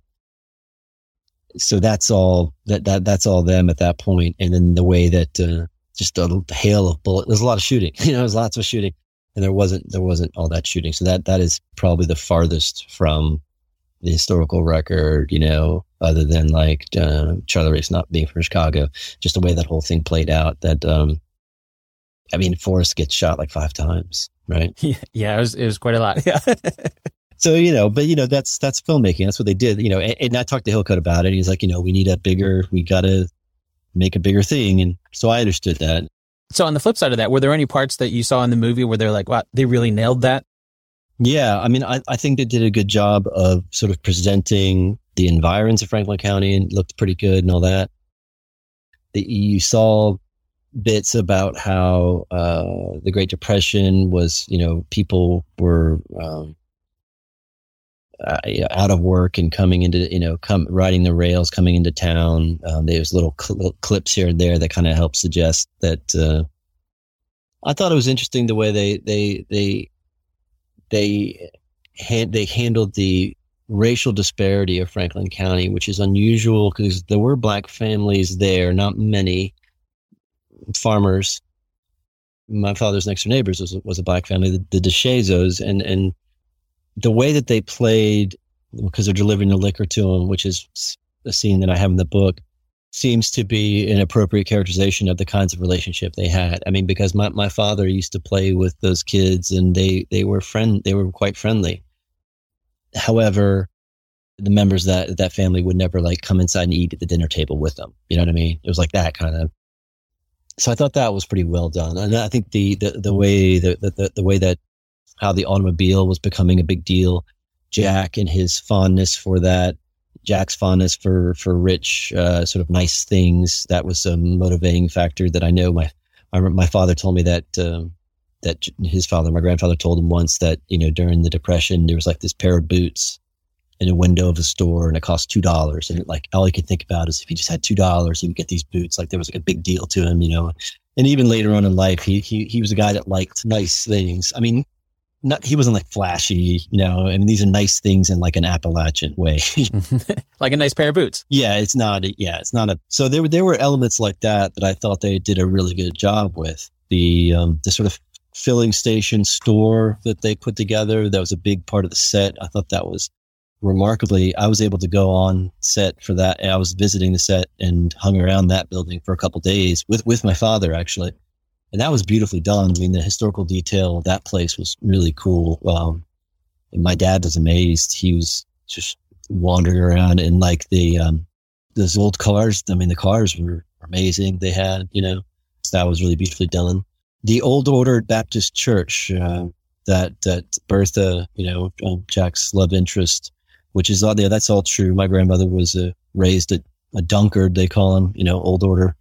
So that's all that, that, that's all them at that point. And then the way that, uh, just a hail of bullets, there's a lot of shooting, you know, there's lots of shooting, and there wasn't, there wasn't all that shooting. So that, that is probably the farthest from the historical record, you know, other than like uh, Charlie Ricks not being from Chicago, just the way that whole thing played out. That um, I mean, Forrest gets shot like five times, right?
Yeah, yeah, it was it was quite a lot. Yeah.
So you know, but you know, that's that's filmmaking. That's what they did. You know, and, and I talked to Hillcoat about it. He's like, you know, we need a bigger, we got to make a bigger thing, and so I understood that.
So on the flip side of that, were there any parts that you saw in the movie where they're like, wow, they really nailed that?
Yeah, I mean, I, I think they did a good job of sort of presenting the environs of Franklin County, and it looked pretty good and all that. The, you saw bits about how uh, the Great Depression was, you know, people were um, uh, out of work and coming into, you know, come riding the rails, coming into town. Um, there's little, cl- little clips here and there that kind of help suggest that. Uh, I thought it was interesting the way they they they. They had, they handled the racial disparity of Franklin County, which is unusual because there were black families there, not many farmers. My father's next door neighbors was, was a black family, the, the DeShazos, and, and the way that they played, because they're delivering the liquor to them, which is a scene that I have in the book, seems to be an appropriate characterization of the kinds of relationship they had. I mean, because my, my father used to play with those kids, and they, they were friend, they were quite friendly. However, the members of that, that family would never like come inside and eat at the dinner table with them. You know what I mean? It was like that kind of. So I thought that was pretty well done. And I think the, the, the way, the, the, the way that how the automobile was becoming a big deal, Jack and his fondness for that, Jack's fondness for, for rich, uh, sort of nice things. That was a motivating factor that I know my, I remember my father told me that, um, that his father, my grandfather told him once that, you know, during the Depression, there was like this pair of boots in a window of a store and it cost two dollars. And it, like, all he could think about is if he just had two dollars, he would get these boots. Like there was like a big deal to him, you know? And even later on in life, he, he, he was a guy that liked nice things. I mean, Not, he wasn't like flashy, you know, I mean, these are nice things in like an Appalachian way.
Like a nice pair of boots.
Yeah, it's not, a, yeah, it's not a, so there were, there were elements like that that I thought they did a really good job with. The, um, the sort of filling station store that they put together, that was a big part of the set. I thought that was remarkably, I was able to go on set for that. And I was visiting the set and hung around that building for a couple of days with, with my father, actually. And that was beautifully done. I mean, the historical detail of that place was really cool. Um, and my dad was amazed. He was just wandering around and like the, um, those old cars. I mean, the cars were amazing. They had, you know, so that was really beautifully done. The Old Order Baptist Church, uh, that, that Bertha, you know, um, Jack's love interest, which is all there. That's all true. My grandmother was uh, raised at a Dunkard, they call him, you know, Old Order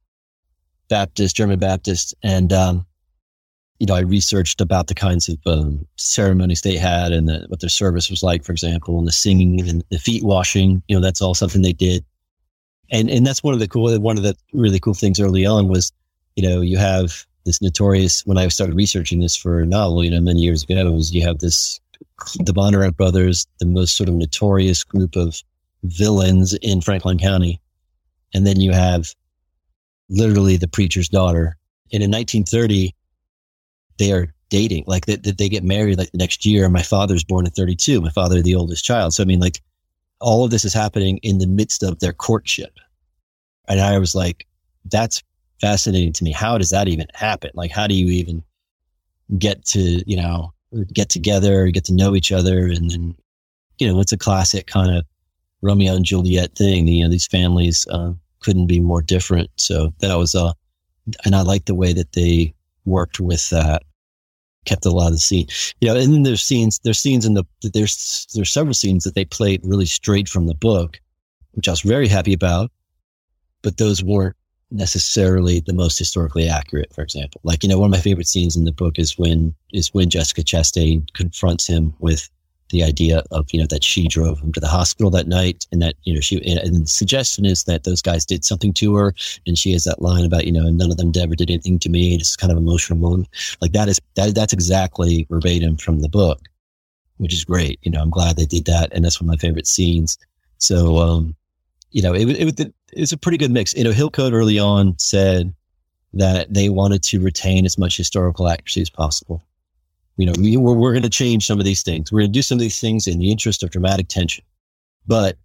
Baptist, German Baptist. And, um, you know, I researched about the kinds of um, ceremonies they had and the, what their service was like, for example, and the singing and the feet washing, you know, that's all something they did. And and that's one of the cool, one of the really cool things early on was, you know, you have this notorious, when I started researching this for a novel, you know, many years ago, was you have this, the Bondurant brothers, the most sort of notorious group of villains in Franklin County. And then you have literally the preacher's daughter. And in nineteen thirty, they are dating, like they, they get married like the next year. My father's born in thirty-two, my father, the oldest child. So, I mean, like all of this is happening in the midst of their courtship. And I was like, that's fascinating to me. How does that even happen? Like, how do you even get to, you know, get together, get to know each other? And then, you know, it's a classic kind of Romeo and Juliet thing. You know, these families uh, couldn't be more different. So that was, uh, and I like the way that they worked with that, kept a lot of the scene, you know, and then there's scenes, there's scenes in the, there's, there's several scenes that they played really straight from the book, which I was very happy about, but those weren't necessarily the most historically accurate. For example, like, you know, one of my favorite scenes in the book is when is when Jessica Chastain confronts him with the idea of, you know, that she drove him to the hospital that night, and that, you know, she and, and the suggestion is that those guys did something to her, and she has that line about, you know, none of them ever did anything to me. It's kind of emotional moment. Like that is that that's exactly verbatim from the book, which is great. You know, I'm glad they did that, and that's one of my favorite scenes. So, um, you know, it it, it it's a pretty good mix. You know, Hillcoat early on said that they wanted to retain as much historical accuracy as possible. You know, we, we're, we're going to change some of these things. We're going to do some of these things in the interest of dramatic tension. But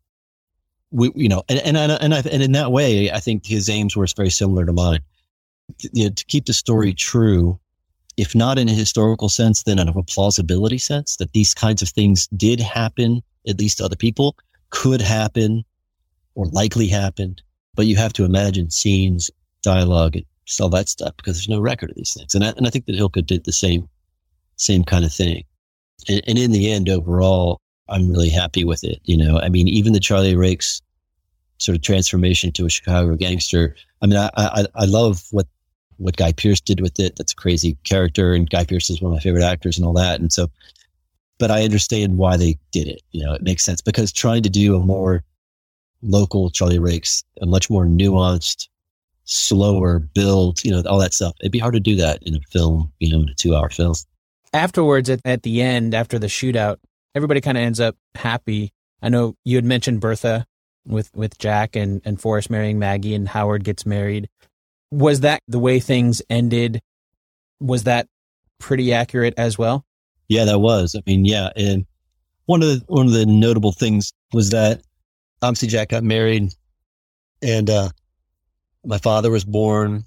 we, you know, and and and, I, and in that way, I think his aims were very similar to mine. You know, to keep the story true, if not in a historical sense, then in a plausibility sense, that these kinds of things did happen, at least to other people, could happen, or likely happened. But you have to imagine scenes, dialogue, and all that stuff, because there's no record of these things. And I, and I think that Hillcoat did the same. Same kind of thing. And, and in the end, overall, I'm really happy with it. You know, I mean, even the Charlie Rakes sort of transformation to a Chicago gangster. I mean, I, I, I love what, what Guy Pearce did with it. That's a crazy character. And Guy Pearce is one of my favorite actors and all that. And so, but I understand why they did it. You know, it makes sense, because trying to do a more local Charlie Rakes, a much more nuanced, slower build, you know, all that stuff, it'd be hard to do that in a film, you know, in a two hour film.
Afterwards, at, at the end, after the shootout, everybody kind of ends up happy. I know you had mentioned Bertha with, with Jack and, and Forrest marrying Maggie, and Howard gets married. Was that the way things ended? Was that pretty accurate as well?
Yeah, that was. I mean, yeah. And one of the, one of the notable things was that obviously Jack got married, and uh, my father was born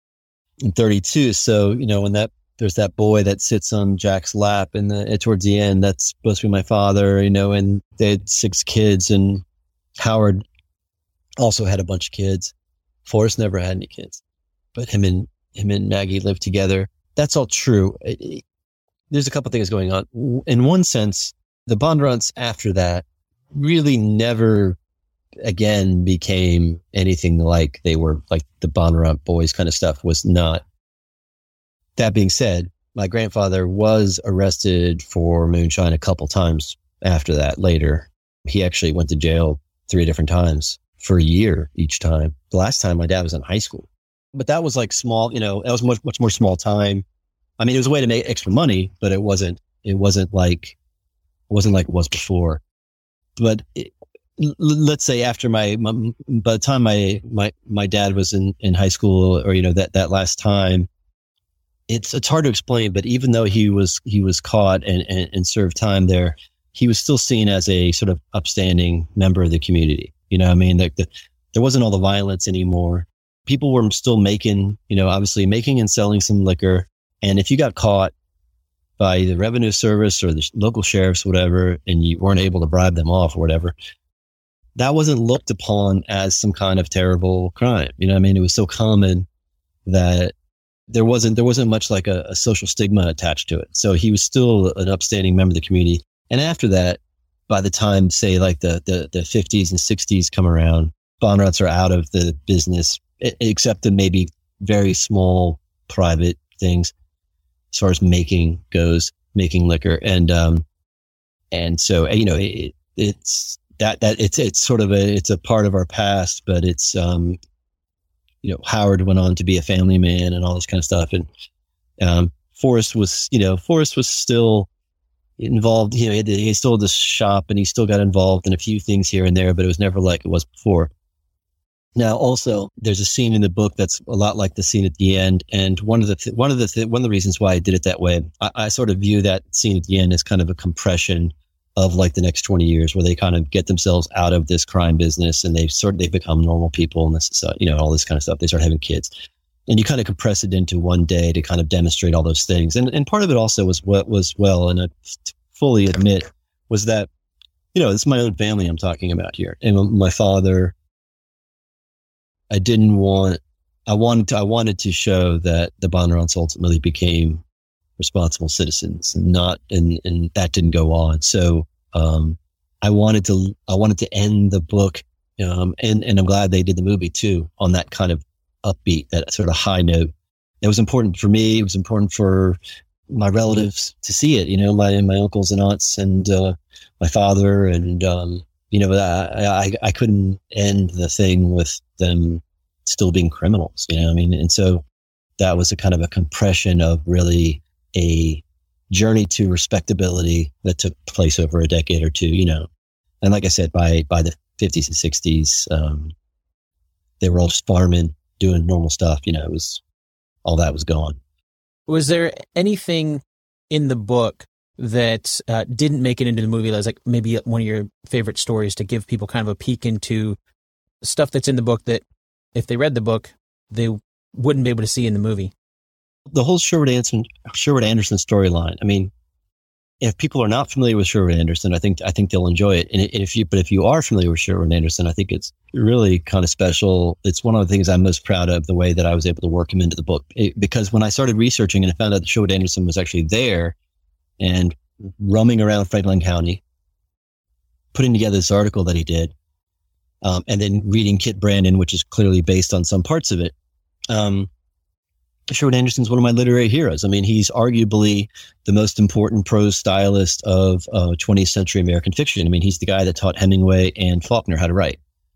in thirty-two. So, you know, when that, there's that boy that sits on Jack's lap, and the, towards the end, that's supposed to be my father, you know, and they had six kids, and Howard also had a bunch of kids. Forrest never had any kids, but him and him and Maggie lived together. That's all true. It, it, there's a couple things going on. In one sense, the Bondurants after that really never again became anything like they were, like the Bondurant boys kind of stuff was not. That being said, my grandfather was arrested for moonshine a couple times after that later. He actually went to jail three different times for a year each time. The last time my dad was in high school. But that was like small, you know, that was much, much more small time. I mean, it was a way to make extra money, but it wasn't, it wasn't like, it wasn't like it was before. But it, l- let's say after my, my, by the time my, my, my dad was in, in high school, or, you know, that, that last time, It's it's hard to explain, but even though he was he was caught and, and, and served time there, he was still seen as a sort of upstanding member of the community. You know what I mean? Like the, there wasn't all the violence anymore. People were still making, you know, obviously making and selling some liquor. And if you got caught by the revenue service or the local sheriffs, whatever, and you weren't able to bribe them off or whatever, that wasn't looked upon as some kind of terrible crime. You know what I mean? It was so common that there wasn't, there wasn't much like a, a social stigma attached to it. So he was still an upstanding member of the community. And after that, by the time, say, like the, the, the fifties and sixties come around, Bondurants are out of the business, except in maybe very small private things as far as making goes, making liquor. And, um, and so, you know, it, it's that, that it's, it's sort of a, it's a part of our past, but it's, um, you know, Howard went on to be a family man and all this kind of stuff. And, um, Forrest was, you know, Forrest was still involved, you know, he, had, he still had this shop and he still got involved in a few things here and there, but it was never like it was before. Now, also, there's a scene in the book that's a lot like the scene at the end, and one of the th- one of the th- one of the reasons why I did it that way, I, I sort of view that scene at the end as kind of a compression of like the next twenty years, where they kind of get themselves out of this crime business and they've sort of they become normal people and this, uh, you know, all this kind of stuff. They start having kids, and you kind of compress it into one day to kind of demonstrate all those things. And and part of it also was what was well, and I fully admit, was that, you know, it's my own family I'm talking about here, and my father. I didn't want, I wanted to, I wanted to show that the Bondurants ultimately became responsible citizens and not, and, and that didn't go on. So, um, I wanted to, I wanted to end the book, um, and, and I'm glad they did the movie too, on that kind of upbeat, that sort of high note. It was important for me. It was important for my relatives to see it, you know, my, my uncles and aunts and, uh, my father and, um, you know, I, I, I couldn't end the thing with them still being criminals, you know what I mean? And so that was a kind of a compression of really a journey to respectability that took place over a decade or two, you know. And like I said, by, by the fifties and sixties, um, they were all just farming, doing normal stuff, you know, it was, all that was gone.
Was there anything in the book that uh, didn't make it into the movie that was like maybe one of your favorite stories, to give people kind of a peek into stuff that's in the book that if they read the book, they wouldn't be able to see in the movie?
The whole Sherwood Anderson, Sherwood Anderson storyline. I mean, if people are not familiar with Sherwood Anderson, I think I think they'll enjoy it. And if you, but if you are familiar with Sherwood Anderson, I think it's really kind of special. It's one of the things I'm most proud of, the way that I was able to work him into the book. It, because when I started researching and I found out that Sherwood Anderson was actually there and roaming around Franklin County, putting together this article that he did, um, and then reading Kit Brandon, which is clearly based on some parts of it. Um, Sherwood Anderson's one of my literary heroes. I mean, he's arguably the most important prose stylist of uh, twentieth century American fiction. I mean, he's the guy that taught Hemingway and Faulkner how to write.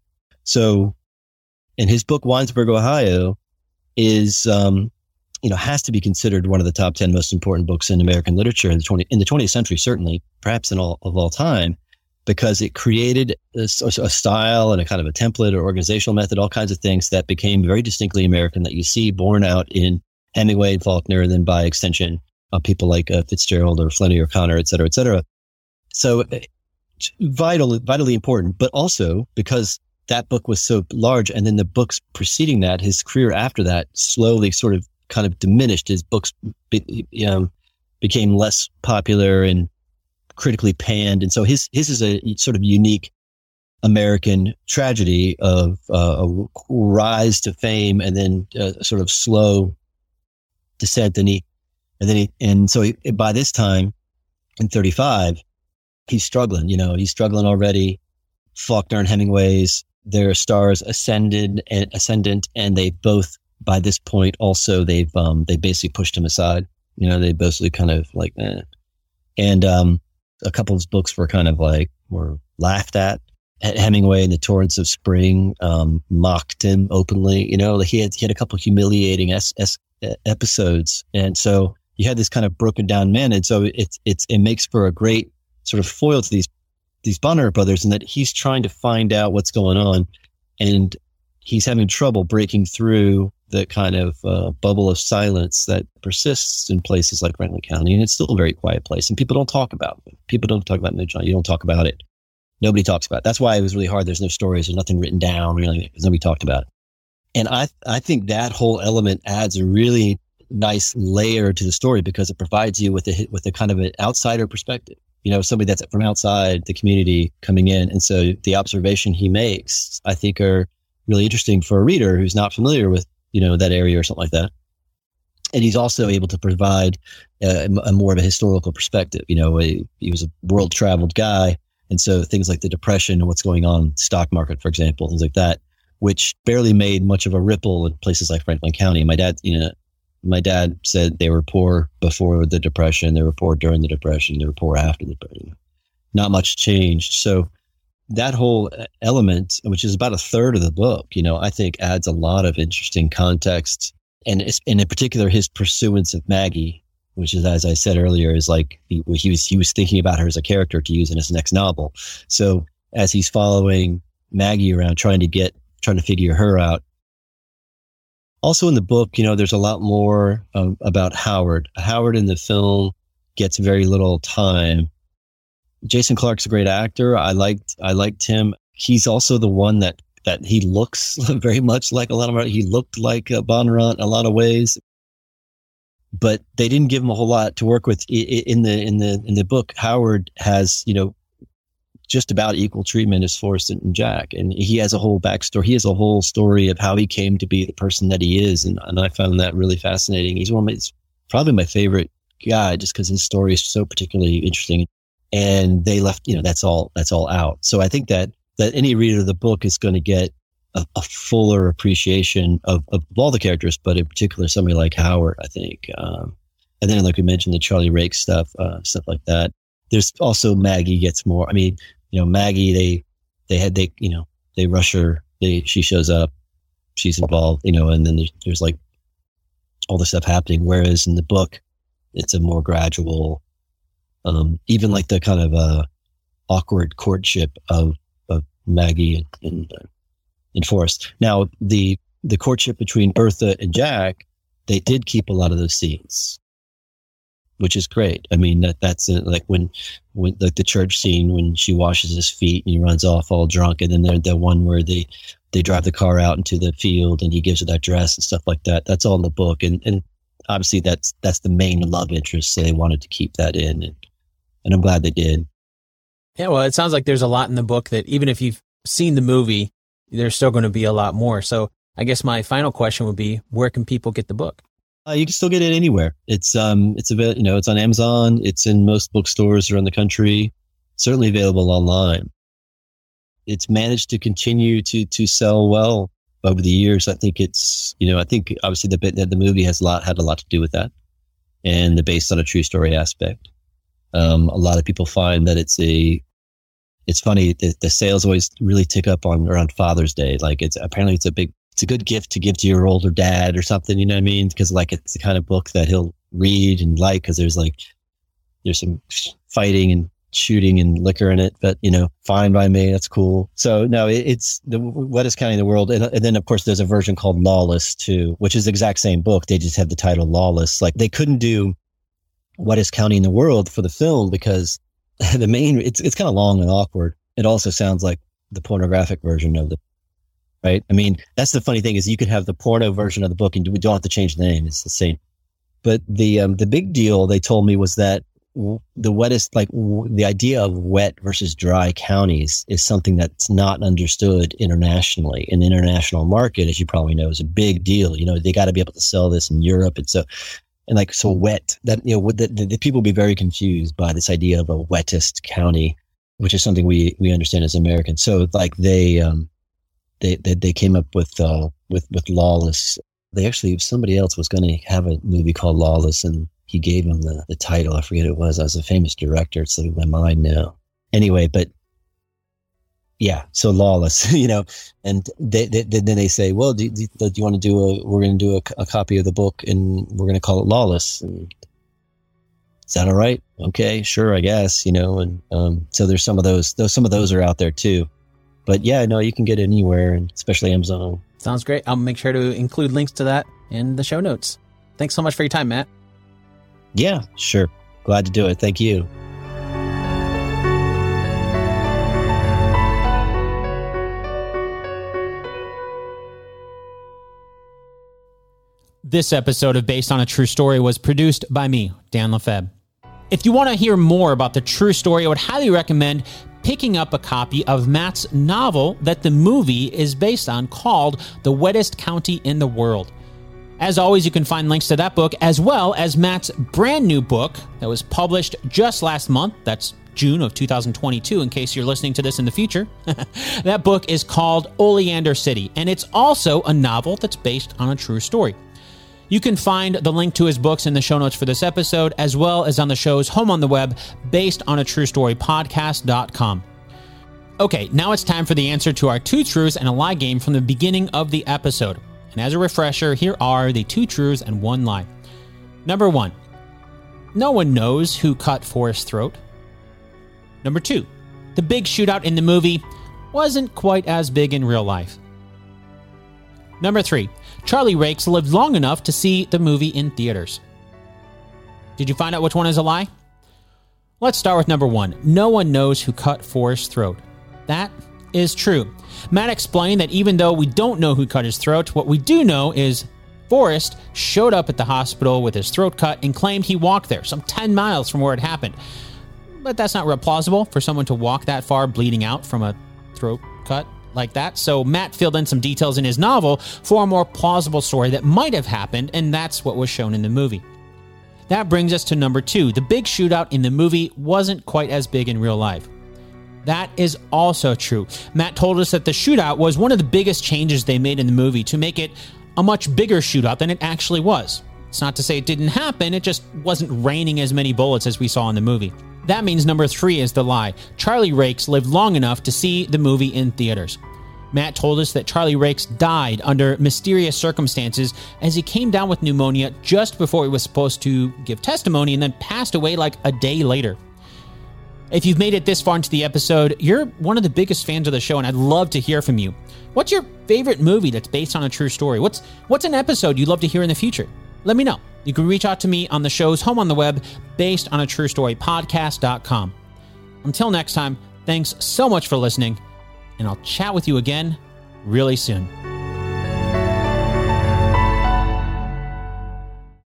So, and his book, Winesburg, Ohio, is, um, you know, has to be considered one of the top ten most important books in American literature in the twentieth, in the twentieth century, certainly, perhaps in all of all time, because it created a, a style and a kind of a template or organizational method, all kinds of things that became very distinctly American, that you see borne out in Hemingway and Faulkner, and then by extension, uh, people like uh, Fitzgerald or Flannery O'Connor, et cetera, et cetera. So uh, vital, vitally important, but also because that book was so large, and then the books preceding that, his career after that slowly sort of kind of diminished. His books be, you know, became less popular and critically panned. And so his, his is a sort of unique American tragedy of uh, a rise to fame and then a sort of slow descent. And he, and then he, and so he, by this time in thirty-five, he's struggling, you know, he's struggling already. Faulkner and Hemingway's, their stars ascended and ascendant, and they both, by this point also, they've, um, they basically pushed him aside. You know, they basically kind of like, eh. And, um, a couple of his books were kind of like, were laughed at. Hemingway in The Torrents of Spring, um, mocked him openly. You know, he had, he had a couple of humiliating es- es- episodes. And so you had this kind of broken down man. And so it's, it's, it makes for a great sort of foil to these, these Bondurant brothers, in that he's trying to find out what's going on, and he's having trouble breaking through the kind of uh, bubble of silence that persists in places like Franklin County. And it's still a very quiet place. And people don't talk about it. People don't talk about Midtown. You don't talk about it. Nobody talks about it. That's why it was really hard. There's no stories. There's nothing written down, really, because nobody talked about it. And I, I think that whole element adds a really nice layer to the story because it provides you with a, with a kind of an outsider perspective. You know, somebody that's from outside the community coming in. And so the observation he makes, I think, are really interesting for a reader who's not familiar with, you know, that area or something like that. And he's also able to provide a, a more of a historical perspective. You know, a, he was a world traveled guy. And so things like the Depression and what's going on in the stock market, for example, things like that, which barely made much of a ripple in places like Franklin County. My dad, you know, my dad said they were poor before the Depression. They were poor during the Depression. They were poor after the Depression. Not much changed. So that whole element, which is about a third of the book, you know, I think adds a lot of interesting context. And, it's, and in particular, his pursuance of Maggie, which is, as I said earlier, is like he, he was he was thinking about her as a character to use in his next novel. So as he's following Maggie around, trying to get, trying to figure her out. Also in the book, you know, there's a lot more um, about Howard. Howard in the film gets very little time. Jason Clarke's a great actor. I liked, I liked him. He's also the one that, that he looks very much like a lot of, he looked like uh, Bondurant in a lot of ways, but they didn't give him a whole lot to work with in the, in the, in the book. Howard has, you know, just about equal treatment as Forrest and Jack. And he has a whole backstory. He has a whole story of how he came to be the person that he is. And, and I found that really fascinating. He's one of my, he's probably my favorite guy just because his story is so particularly interesting. And they left, you know, that's all, that's all out. So I think that, that any reader of the book is going to get a, a fuller appreciation of, of all the characters, but in particular, somebody like Howard, I think. Um, and then, like we mentioned, the Charlie Rake stuff, uh, stuff like that. There's also Maggie gets more, I mean, you know, Maggie, they, they had, they, you know, they rush her, they, she shows up, she's involved, you know, and then there's, there's like all this stuff happening. Whereas in the book, it's a more gradual, um, even like the kind of, uh, awkward courtship of, of Maggie and, and, uh, and Forrest. Now, the, the courtship between Bertha and Jack, they did keep a lot of those scenes, which is great. I mean, that that's uh, like when, when like the church scene when she washes his feet and he runs off all drunk, and then there the one where they they drive the car out into the field and he gives her that dress and stuff like that. That's all in the book, and and obviously that's that's the main love interest, so they wanted to keep that in, and and I'm glad they did.
Yeah, well, it sounds like there's a lot in the book that even if you've seen the movie, there's still going to be a lot more. So I guess my final question would be, where can people get the book?
Uh, you can still get it anywhere. It's um, it's available. You know, it's on Amazon. It's in most bookstores around the country. Certainly available online. It's managed to continue to to sell well over the years. I think it's, you know, I think obviously the bit that the movie has a lot had a lot to do with that, and the based on a true story aspect. Um, a lot of people find that it's a, it's funny that the sales always really tick up on around Father's Day. Like it's apparently it's a big. It's a good gift to give to your older dad or something, you know what I mean? Because like it's the kind of book that he'll read and like, because there's like there's some fighting and shooting and liquor in it, but you know, fine by me, that's cool. So no, it, it's the wettest county in the world, and, and then of course there's a version called Lawless too, which is the exact same book. They just have the title Lawless. Like they couldn't do wettest county in the world for the film because the main it's it's kind of long and awkward. It also sounds like the pornographic version of the. Right. I mean, that's the funny thing is you could have the porno version of the book and we don't have to change the name. It's the same. But the um, the big deal they told me was that w- the wettest, like w- the idea of wet versus dry counties is something that's not understood internationally. In the international market, as you probably know, is a big deal. You know, they got to be able to sell this in Europe. And so, and like, so wet that, you know, would the, the, the people will be very confused by this idea of a wettest county, which is something we, we understand as Americans. So like they, um, They, they they came up with uh with with Lawless. They actually somebody else was going to have a movie called Lawless, and he gave him the, the title. I forget who it was. I was a famous director. It's in my mind now. Anyway, but yeah, so Lawless, you know, and they, they, then they say, well, do, do, do you want to do a? We're going to do a, a copy of the book, and we're going to call it Lawless. And is that all right? Okay, sure, I guess. You know, and um, so there's some of those. Those some of those are out there too. But yeah, no, you can get it anywhere, and especially Amazon.
Sounds great. I'll make sure to include links to that in the show notes. Thanks so much for your time, Matt.
Yeah, sure. Glad to do it. Thank you.
This episode of Based on a True Story was produced by me, Dan Lefebvre. If you want to hear more about the true story, I would highly recommend picking up a copy of Matt's novel that the movie is based on, called The Wettest County in the World. As always, you can find links to that book, as well as Matt's brand new book that was published just last month. That's June of two thousand twenty-two, in case you're listening to this in the future. That book is called Oleander City, and it's also a novel that's based on a true story. You can find the link to his books in the show notes for this episode, as well as on the show's home on the web, based on a true story podcast dot com. Okay, now it's time for the answer to our two truths and a lie game from the beginning of the episode. And as a refresher, here are the two truths and one lie. Number one, no one knows who cut Forrest's throat. Number two, the big shootout in the movie wasn't quite as big in real life. Number three, Charlie Rakes lived long enough to see the movie in theaters. Did you find out which one is a lie? Let's start with number one. No one knows who cut Forrest's throat. That is true. Matt explained that even though we don't know who cut his throat, what we do know is Forrest showed up at the hospital with his throat cut and claimed he walked there, some ten miles from where it happened. But that's not real plausible for someone to walk that far bleeding out from a throat cut like that. So Matt filled in some details in his novel for a more plausible story that might have happened, and that's what was shown in the movie. That brings us to number two. The big shootout in the movie wasn't quite as big in real life. That is also true. Matt told us that the shootout was one of the biggest changes they made in the movie to make it a much bigger shootout than it actually was. It's not to say it didn't happen, it just wasn't raining as many bullets as we saw in the movie. That means number three is the lie. Charlie Rakes lived long enough to see the movie in theaters. Matt told us that Charlie Rakes died under mysterious circumstances as he came down with pneumonia just before he was supposed to give testimony, and then passed away like a day later. If you've made it this far into the episode, you're one of the biggest fans of the show, and I'd love to hear from you. What's your favorite movie that's based on a true story? What's what's an episode you'd love to hear in the future? Let me know. You can reach out to me on the show's home on the web, based on a true story podcast dot com. Until next time, thanks so much for listening, and I'll chat with you again really soon.